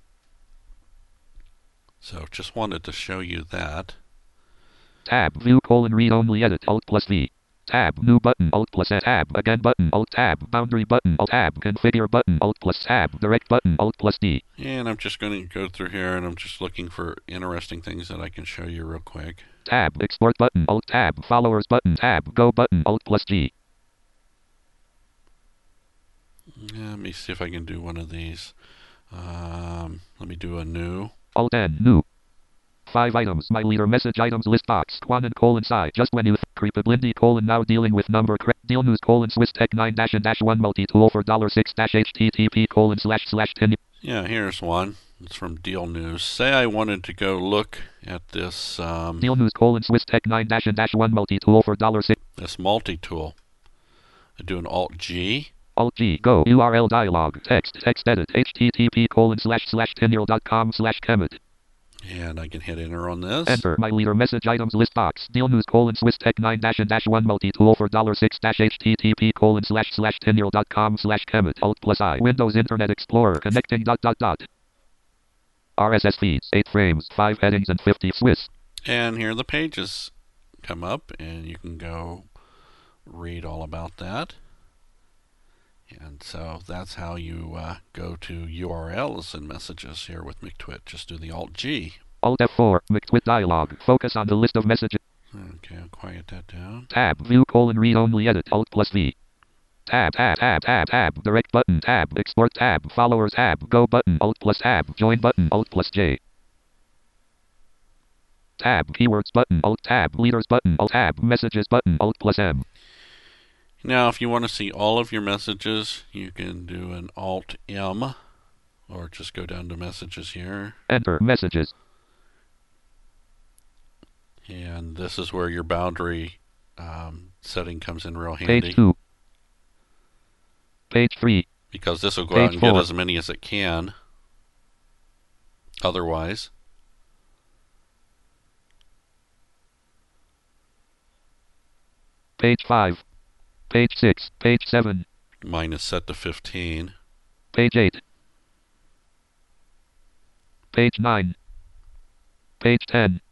S1: So just wanted to show you that.
S2: Tab, view colon, read only, edit, Alt plus V. Tab, new button, Alt plus S. Tab, again button, Alt tab, boundary button, Alt tab, configure button, Alt plus tab, direct button, Alt plus D.
S1: And I'm just going to go through here, and I'm just looking for interesting things that I can show you real quick.
S2: Tab, export button, Alt tab, followers button, tab, go button, Alt plus G.
S1: Let me see if I can do one of these. Um, let me do a new.
S2: Alt N, new. Five items. My leader message items list box. Quanon colon sci. Just when you th- creepablindy colon now dealing with number cre- deal news colon Swiss Tech nine dash and dash one multi tool for dollar six dash http colon slash slash ten.
S1: Yeah, here's one. It's from Deal News. Say I wanted to go look at this um,
S2: Deal news colon Swiss Tech nine dash and dash one multi tool for dollar six.
S1: this multi-tool. I do an Alt G.
S2: Alt G, go, U R L dialog, text, text edit, http colon slash slash tenure dot com slash kemet.
S1: And I can hit enter on this.
S2: Enter, my leader message items list box, deal news colon Swiss Tech nine dash and dash one multi tool for dollar six dash http colon slash slash tenure dot com slash kemet, Alt plus I, Windows Internet Explorer, connecting dot dot dot. R S S feeds, eight frames, five headings and fifty Swiss.
S1: And here the pages come up, and you can go read all about that. And so that's how you uh, go to U R Ls and messages here with McTwit. Just do the Alt G.
S2: Alt F four, McTwit dialog, focus on the list of messages.
S1: Okay, I'll quiet that down.
S2: Tab, view colon, read only, edit, Alt plus V. Tab, tab, tab, tab, tab, direct button, tab, export tab, followers tab, go button, Alt plus tab, join button, Alt plus J. Tab, keywords button, Alt tab, leaders button, Alt tab, messages button, Alt plus M.
S1: Now, if you want to see all of your messages, you can do an Alt M, or just go down to messages here.
S2: Enter, messages.
S1: And this is where your boundary um, setting comes in real handy.
S2: Page two. Page three.
S1: Because this will go
S2: Page
S1: out and
S2: four.
S1: get as many as it can. Otherwise.
S2: Page five. Page six. Page seven.
S1: Mine is set to fifteen.
S2: Page eight. Page nine. Page ten.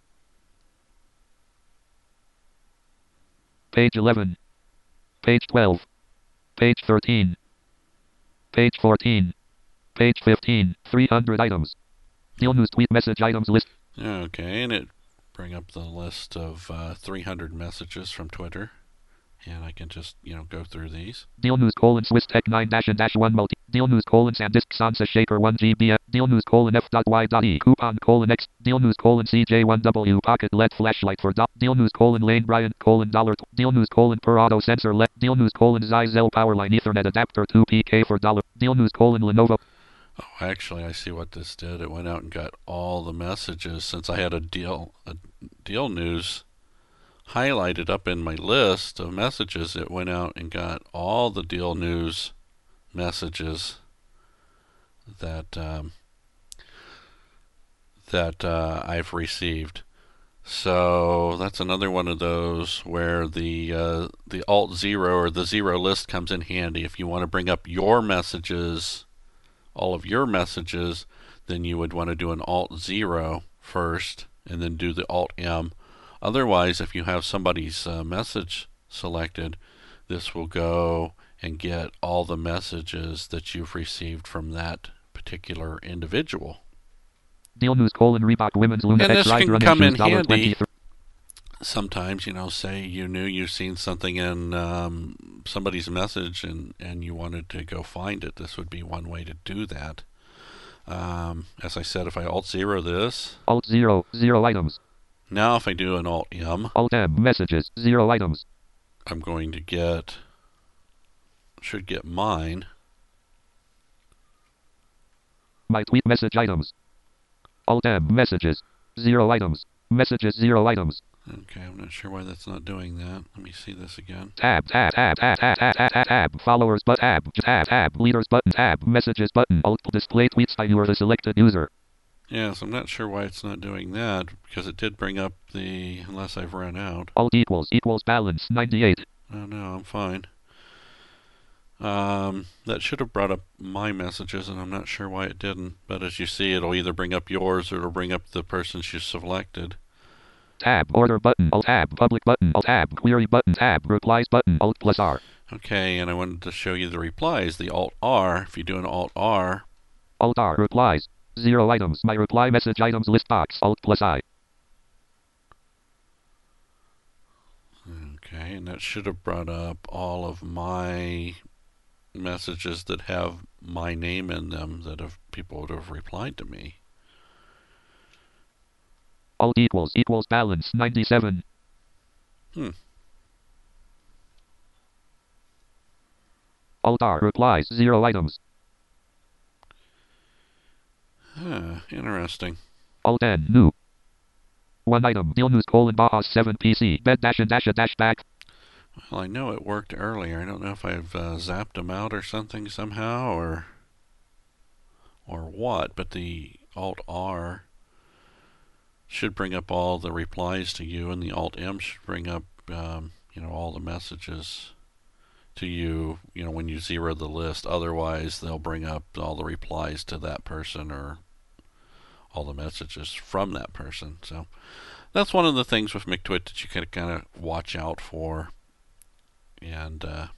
S2: Page eleven. Page twelve. Page thirteen. Page fourteen. Page fifteen. three hundred items. Deal news tweet message items list.
S1: Okay, and it bring up the list of uh, three hundred messages from Twitter. And I can just, you know, go through these.
S2: Deal news colon Swiss Tech nine dash and dash one multi. Deal news colon SanDisk Sansa Shaker one G B. Deal news colon F dot Y dot E. Coupon colon X. Deal news colon C J one W. Pocket L E D flashlight for dot. Deal news colon Lane Bryant colon dollar. Deal news colon per auto sensor L E D. Deal news colon Zyzel Powerline Ethernet adapter two P K for dollar. Deal news colon Lenovo.
S1: Oh, actually, I see what this did. It went out and got all the messages. Since I had a deal, a deal news highlighted up in my list of messages, it went out and got all the deal news messages that um, that uh, I've received. So that's another one of those where the uh, the Alt zero or the zero list comes in handy. If you want to bring up your messages, all of your messages, then you would want to do an Alt zero first and then do the Alt M. Otherwise, if you have somebody's uh, message selected, this will go and get all the messages that you've received from that particular individual.
S2: Deal news colon Reebok women's Luna
S1: And
S2: X
S1: this
S2: ride
S1: can
S2: running
S1: come
S2: shoes
S1: in
S2: dollar
S1: handy
S2: twenty-three.
S1: sometimes, you know, say you knew you've seen something in um, somebody's message and, and you wanted to go find it. This would be one way to do that. Um, as I said, if I Alt zero this.
S2: Alt zero, zero items.
S1: Now if I do an Alt M.
S2: Alt M, messages, zero items.
S1: I'm going to get, should get mine.
S2: My tweet message items. Alt M, messages, zero items. Messages, zero items.
S1: Okay, I'm not sure why that's not doing that. Let me see this again.
S2: Tab, tab, tab, tab, tab, tab, tab, tab, tab. Followers, but tab, tab, tab. Leaders button, tab. Messages button. Alt display tweets by you are the selected user.
S1: Yes, I'm not sure why it's not doing that, because it did bring up the, unless I've run out.
S2: Alt equals, equals balance, ninety-eight.
S1: Oh no, I'm fine. Um, that should have brought up my messages, and I'm not sure why it didn't. But as you see, it'll either bring up yours or it'll bring up the persons you selected.
S2: Tab, order button, Alt tab, public button, Alt tab, query button, tab, replies button, Alt plus R.
S1: Okay, and I wanted to show you the replies. The Alt R, if you do an Alt R.
S2: Alt R, replies, zero items. My reply message items list box, Alt plus I.
S1: Okay, and that should have brought up all of my messages that have my name in them that have people would have replied to me.
S2: Alt equals equals balance ninety-seven.
S1: Hmm.
S2: Alt R replies zero items.
S1: Huh, interesting.
S2: Alt N new. One item. Deal news colon Bajas seven P C. Bed dash and dash a dash back.
S1: Well, I know it worked earlier. I don't know if I've uh, zapped them out or something somehow, or or what. But the Alt R should bring up all the replies to you, and the Alt M should bring up, um, you know, all the messages to you, you know, when you zero the list. Otherwise, they'll bring up all the replies to that person or all the messages from that person. So that's one of the things with McTwit that you can kind of watch out for and uh,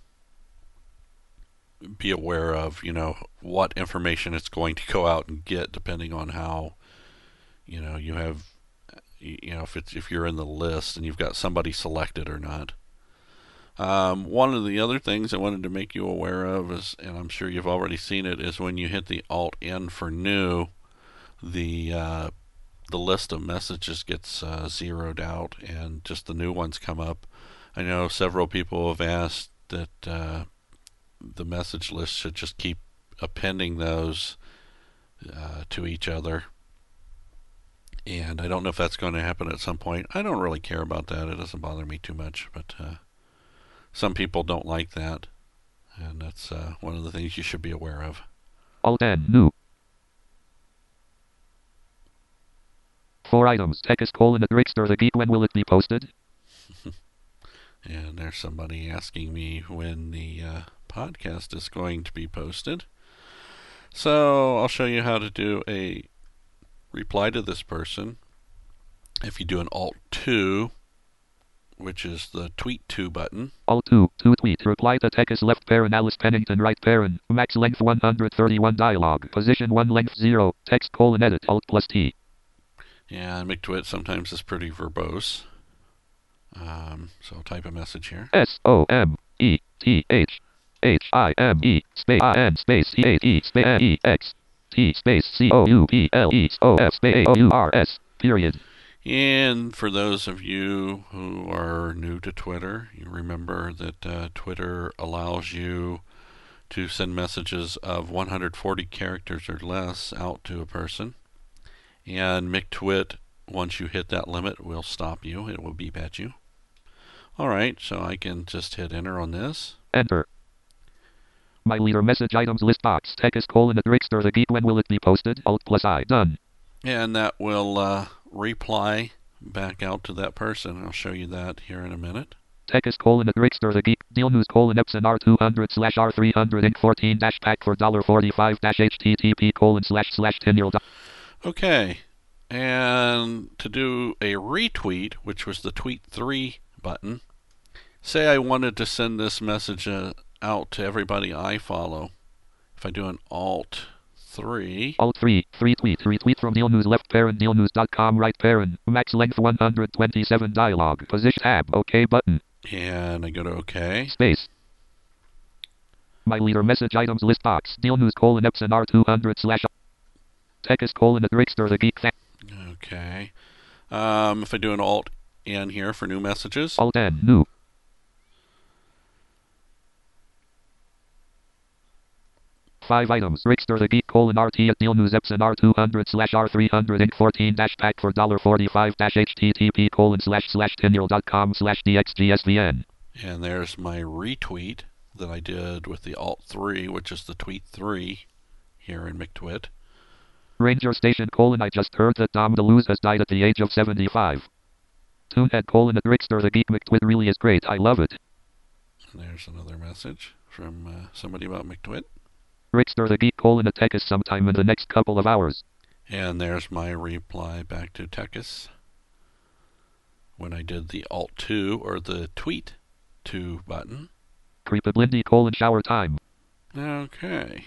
S1: be aware of, you know, what information it's going to go out and get depending on how, you know, you have, you know, if it's if you're in the list and you've got somebody selected or not. Um, one of the other things I wanted to make you aware of is, and I'm sure you've already seen it, is when you hit the Alt N for new, the uh, the list of messages gets uh, zeroed out and just the new ones come up. I know several people have asked that uh, the message list should just keep appending those uh, to each other. And I don't know if that's going to happen at some point. I don't really care about that. It doesn't bother me too much. But uh, some people don't like that. And that's uh, one of the things you should be aware of.
S2: Alt N new. Four items. Text colon at Rickster the Geek. When will it be posted?
S1: And there's somebody asking me when the uh, podcast is going to be posted. So I'll show you how to do a reply to this person. If you do an Alt two, which is the tweet to button.
S2: Alt two, to tweet. Reply to text left parent Alice Pennington right parent. Max length one hundred thirty-one dialogue. Position one length zero. Text colon edit. Alt plus T.
S1: Yeah, McTwit sometimes is pretty verbose. Um, so I'll type a message here.
S2: S O M E T H H I M E space I N space C A T space N E X T space C O U P L E O F space O U R S period.
S1: And for those of you who are new to Twitter, you remember that uh, Twitter allows you to send messages of one hundred forty characters or less out to a person. And McTwit, once you hit that limit, will stop you. It will beep at you. Alright, so I can just hit enter on this.
S2: Enter. My leader message items list box. Text colon at Rickster the Geek. When will it be posted? Alt plus I. Done.
S1: And that will uh, reply back out to that person. I'll show you that here in a minute.
S2: Text colon at Rickster the Geek. Deal news colon Epson R two hundred slash R three hundred Inc fourteen dash pack for one forty-five dash H T T P colon slash slash tenure.
S1: Okay. And to do a retweet, which was the tweet three button, say I wanted to send this message uh, out to everybody I follow. If I do an Alt three.
S2: Alt three. three tweet. Retweet from Deal News. Left parent. Deal News dot com. Right parent. Max length one hundred twenty-seven. Dialog. Position tab. OK button.
S1: And I go to OK.
S2: Space. My leader message items list box. Deal News colon Epson R two hundred slash Tekis colon at Rickster the Geek.
S1: Okay. Um, if I do an Alt N here for new messages.
S2: Alt N. New. Five items. Rickster the Geek colon R T at Deal News Epson R two hundred slash R three hundred Inc fourteen dash pack for dollar forty-five dash http colon slash slash tenure dot com slash dxgsvn.
S1: And there's my retweet that I did with the Alt three, which is the tweet three here in McTwit.
S2: Ranger Station colon I just heard that Dom DeLuise has died at the age of seventy-five. Toonhead colon at Rickster the Geek McTwit really is great. I love it.
S1: And there's another message from uh, somebody about McTwit.
S2: Rickster the Geek colon at Tekis sometime in the next couple of hours.
S1: And there's my reply back to Tekis when I did the Alt two or the tweet two button.
S2: Creepablindy colon shower time.
S1: Okay.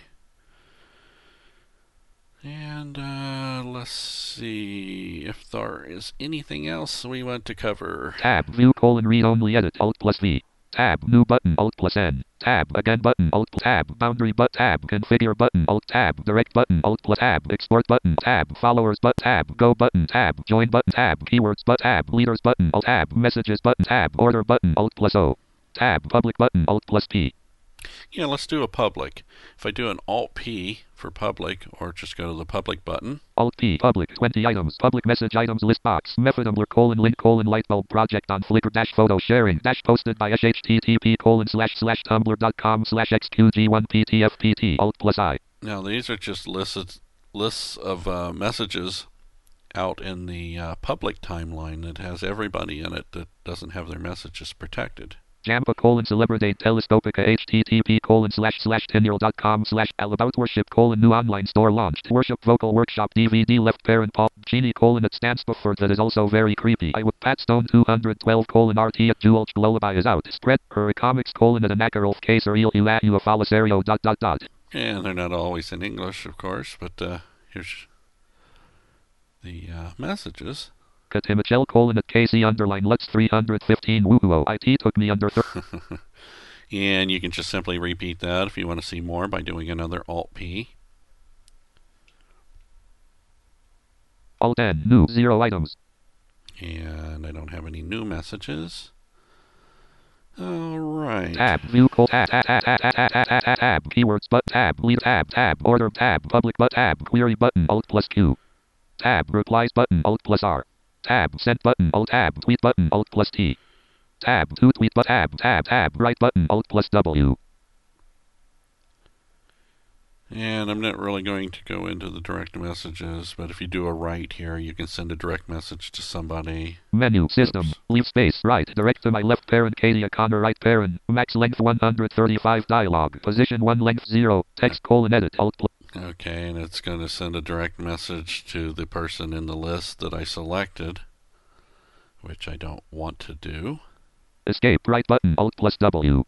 S1: And uh, let's see if there is anything else we want to cover.
S2: Tab view colon read only edit Alt plus V. Tab new button Alt plus N. Tab again button Alt plus tab boundary but tab configure button Alt tab direct button Alt plus tab export button tab followers but tab go button tab join button tab keywords but tab leaders button Alt tab messages button tab order button Alt plus O. Tab public button Alt plus P.
S1: Yeah, let's do a public. If I do an Alt P for public, or just go to the public button.
S2: Alt P public twenty items public message items list box methodumler colon link colon lightbulb project on Flickr dash photo sharing dash posted by http colon slash slash tumblr dot com slash xqg one ptfpt Alt plus I.
S1: Now these are just lists lists of uh, messages out in the uh, public timeline that has everybody in it that doesn't have their messages protected.
S2: Jampa colon celebrate telescopica http colon slash slash tenure dot com slash all about worship colon new online store launched worship vocal workshop D V D left parent Paul Genie colon it stands for that is also very creepy. I would Pat Stone two hundred twelve colon R T at Jewel Lullaby is out spread her comics colon at anacarolf case or il ilahu falasario dot dot dot.
S1: And they're not always in English, of course, but uh, here's the uh, messages.
S2: Katimichel colon at K C underline Lutz three hundred fifteen woohoo I T took me under thirty.
S1: And you can just simply repeat that if you want to see more by doing another Alt P.
S2: Alt N new zero items.
S1: And I don't have any new messages. All right.
S2: Tab view call tab tab tab tab tab tab tab tab tab keywords but tab lead tab tab order tab public but tab query button Alt plus Q. Tab replies button Alt plus R. Tab send button Alt tab tweet button Alt plus T. Tab to tweet but tab tab tab right button Alt plus W.
S1: And I'm not really going to go into the direct messages, but if you do a write here, you can send a direct message to somebody.
S2: Menu system
S1: Oops.
S2: leave space right direct to my left parent Katie O'Connor right parent max length one hundred thirty-five dialog position one length zero text colon edit Alt plus.
S1: Okay, and it's going to send a direct message to the person in the list that I selected, which I don't want to do.
S2: Escape right button Alt plus W.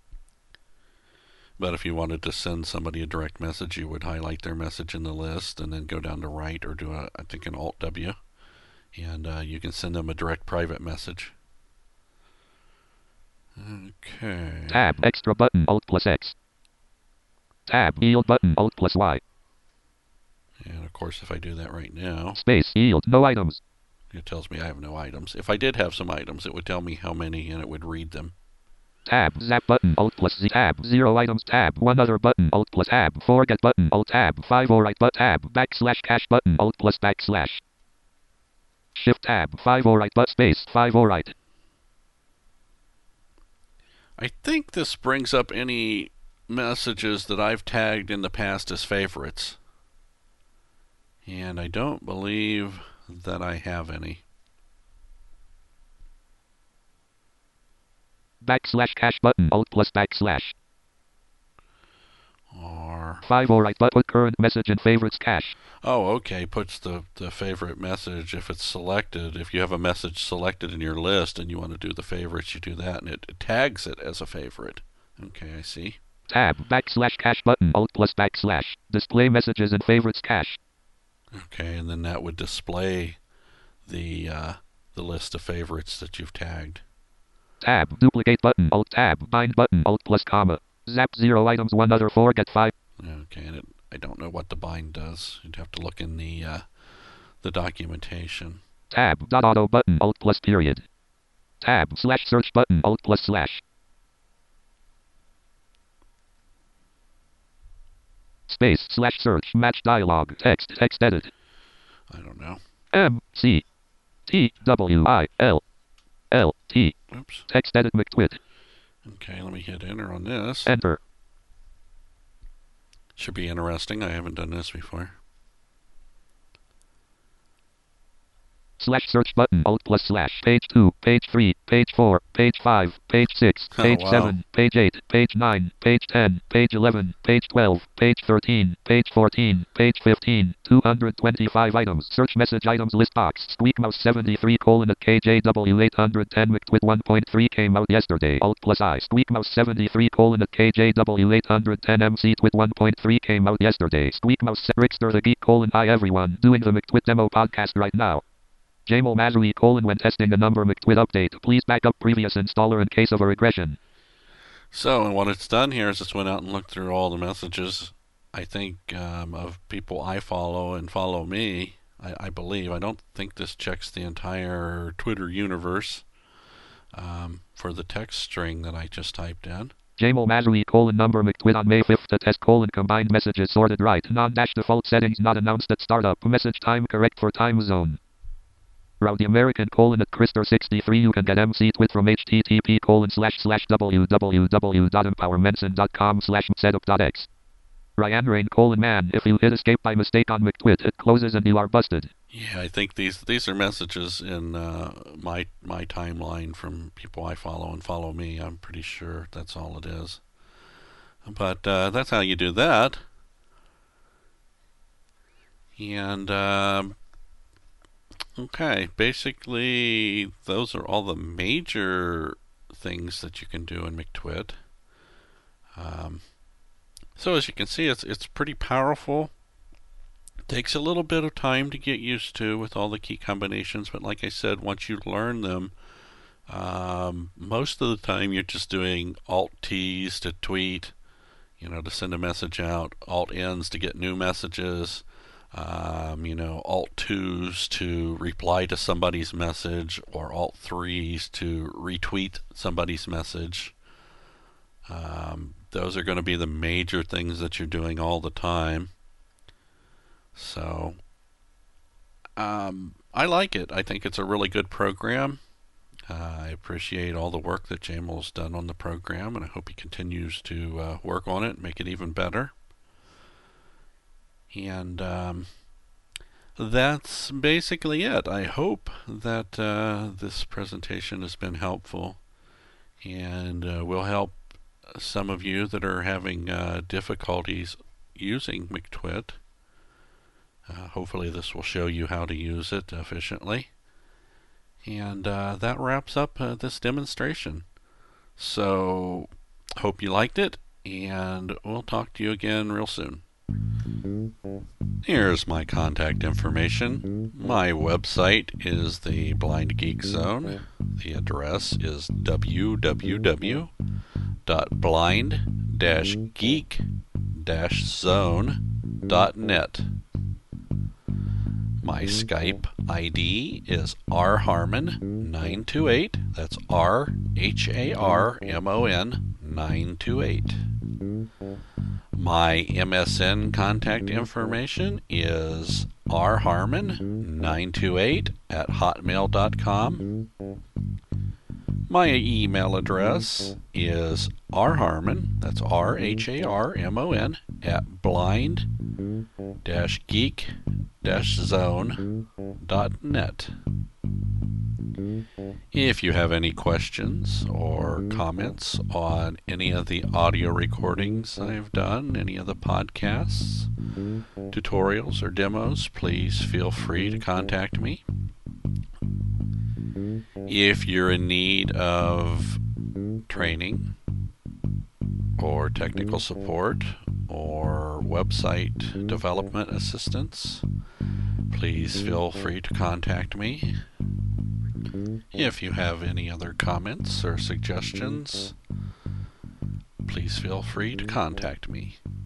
S1: But if you wanted to send somebody a direct message, you would highlight their message in the list and then go down to write or do, a, I think, an Alt W. And uh, you can send them a direct private message. Okay.
S2: Tab extra button Alt plus X. Tab yield button Alt plus Y.
S1: And of course, if I do that right now,
S2: Space yield no items.
S1: it tells me I have no items. If I did have some items, it would tell me how many and it would read them.
S2: Tab zap button Alt plus Z tab zero items tab one other button Alt plus tab forget button Alt tab five alright but tab backslash cache button Alt plus backslash shift tab five alright but space five alright.
S1: I think this brings up any messages that I've tagged in the past as favorites. And I don't believe that I have any.
S2: Backslash cache button Alt plus backslash.
S1: Or
S2: five alright but put current message in favorites cache.
S1: oh, okay, puts the, the favorite message if it's selected. If you have a message selected in your list and you want to do the favorites, you do that, and it, it tags it as a favorite. Okay, I see.
S2: Tab, backslash cache button, Alt plus backslash. Display messages and favorites cache.
S1: Okay, and then that would display the uh, the list of favorites that you've tagged.
S2: Tab, duplicate button, Alt tab, bind button, Alt plus comma. Zap zero items, one other four, get five.
S1: Okay, and it, I don't know what the bind does. You'd have to look in the uh, the documentation.
S2: Tab, dot auto button, Alt plus period. Tab, slash search button, Alt plus slash. Space, slash search, match dialog, text, text edit.
S1: I don't know.
S2: M, C, T, W, I, L, L, T.
S1: Oops.
S2: Text edit McTwit.
S1: Okay, let me hit enter on this.
S2: Enter.
S1: Should be interesting. I haven't done this before.
S2: Slash search button, Alt plus slash. Page two, page three, page four, page five, page six,
S1: Oh,
S2: page
S1: wow.
S2: seven, page eight, page nine, page ten, page eleven, page twelve, page thirteen, page fourteen, page fifteen, two hundred twenty-five items. Search message items list box. Squeak mouse seventy-three colon at K J W eight hundred ten McTwit one point three came out yesterday. Alt plus I. Squeak mouse seventy-three colon at K J W eight hundred ten M C Twit one point three came out yesterday. Squeak mouse Rickster the Geek colon hi everyone. Doing the McTwit demo podcast right now. Jamal Mazuri colon when testing a number McTwit update. Please back up previous installer in case of a regression.
S1: So, and what it's done here is it's went out and looked through all the messages, I think, um, of people I follow and follow me, I, I believe. I don't think this checks the entire Twitter universe um, for the text string that I just typed in.
S2: Jamal Mazuri colon number McTwit on May fifth to test colon combined messages sorted right. Non-dash default settings not announced at startup. Message time correct for time zone. Rowdy American colon at Krister sixty-three. You can get M C Twit from http colon slash slash www.empowermenson.com slash setup.x. Ryan Rain colon man. If you hit escape by mistake on McTwit, it closes and you are busted.
S1: Yeah, I think these these are messages in uh, my my timeline from people I follow and follow me. I'm pretty sure that's all it is. But uh, that's how you do that. And um, okay, basically those are all the major things that you can do in McTwit. Um, so as you can see, it's it's pretty powerful. Takes a little bit of time to get used to with all the key combinations, but like I said, once you learn them, um, most of the time you're just doing Alt-T's to tweet, you know, to send a message out, Alt-N's to get new messages, um, you know, Alt-Two's to reply to somebody's message, or Alt-Three's to retweet somebody's message. Um, those are going to be the major things that you're doing all the time. So, um, I like it. I think it's a really good program. Uh, I appreciate all the work that Jamal's done on the program, and I hope he continues to uh, work on it and make it even better. And um, that's basically it. I hope that uh, this presentation has been helpful and uh, will help some of you that are having uh, difficulties using McTwit. Uh, hopefully this will show you how to use it efficiently. And uh, that wraps up uh, this demonstration. So, hope you liked it, and we'll talk to you again real soon. Here's my contact information. My website is the Blind Geek Zone. The address is w w w dot blind dash geek dash zone dot net. My Skype I D is r harmon nine two eight. That's R H A R M O N nine two eight. My M S N contact information is r harmon nine two eight at hotmail dot com. My email address is rharmon, that's R H A R M O N, at blind dash geek dash zone dot net. If you have any questions or comments on any of the audio recordings I've done, any of the podcasts, tutorials, or demos, please feel free to contact me. If you're in need of training or technical support or website development assistance, please feel free to contact me. If you have any other comments or suggestions, please feel free to contact me.